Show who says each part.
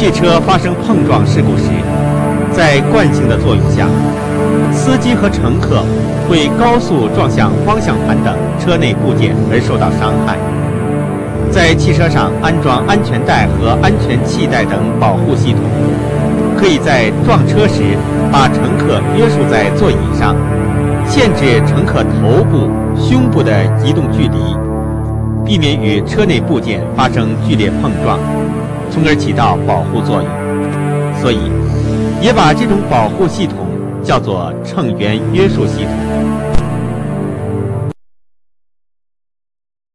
Speaker 1: 汽车发生碰撞事故时，在惯性的作用下，司机和乘客会高速撞向方向盘等车内部件而受到伤害。在汽车上安装安全带和安全气带等保护系统，可以在撞车时把乘客约束在座椅上，限制乘客头部、胸部的移动距离，避免与车内部件发生剧烈碰撞，从而起到保护作用。所以，也把这种保护系统叫做乘员约束系统。